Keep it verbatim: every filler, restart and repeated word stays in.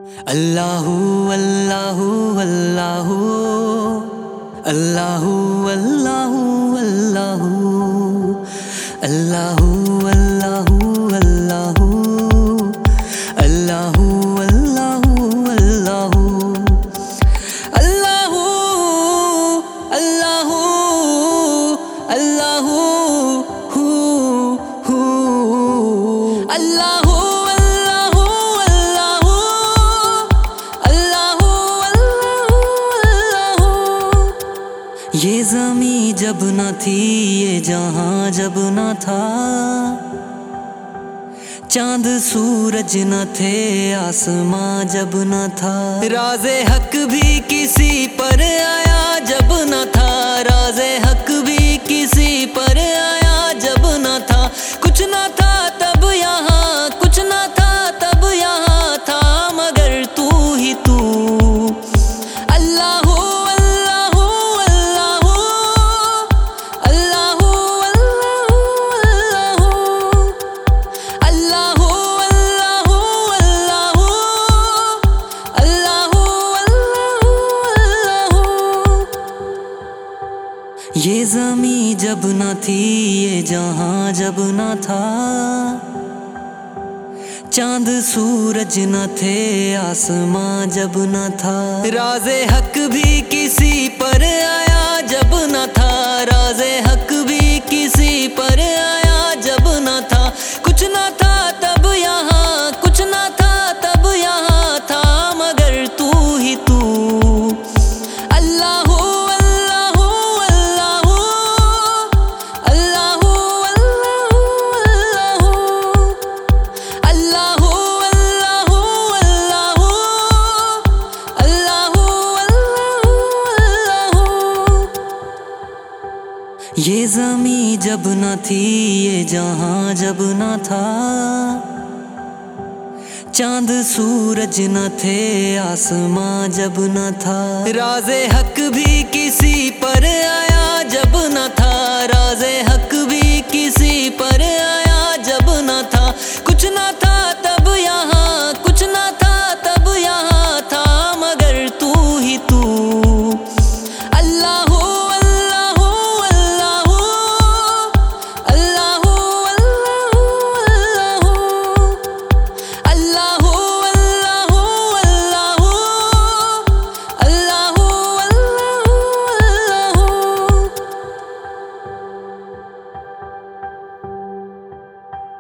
अल्लाहु अल्लाहु अल्लाहु अल्लाहु अल्लाहु अल्लाहु अल्लाहु अल्लाहु अल्लाहु अल्लाहु अल्लाहु अल्लाहु अल्लाहु अल्लाहु हू हू अल्लाहु ये ज़मीं जब न थी, ये जहां जब न था, चांद सूरज न थे, आसमां जब न था, राज़े हक भी किसी पर आया जब न था, राज़े हक भी किसी पर आया जब न था, कुछ न था तब यहाँ, कुछ न था तब यहाँ था, मगर तू ही तू। अल्लाह ये ज़मीं जब न थी, ये जहां जब न था, चांद सूरज न थे, आसमां जब न था, राज़े हक भी किसी पर आया जब न था, राज़े हक भी किसी पर आया जब न था, कुछ न था तब यहाँ, कुछ न था तब यहाँ था, मगर तू ही तू। अल्लाह ये ज़मीं जब न थी, ये जहां जब न था, चांद सूरज न थे, आसमां जब न था, राज़े हक भी किसी पर आया जब न था, राज़े हक भी किसी पर आया जब न था, कुछ न था तब यहाँ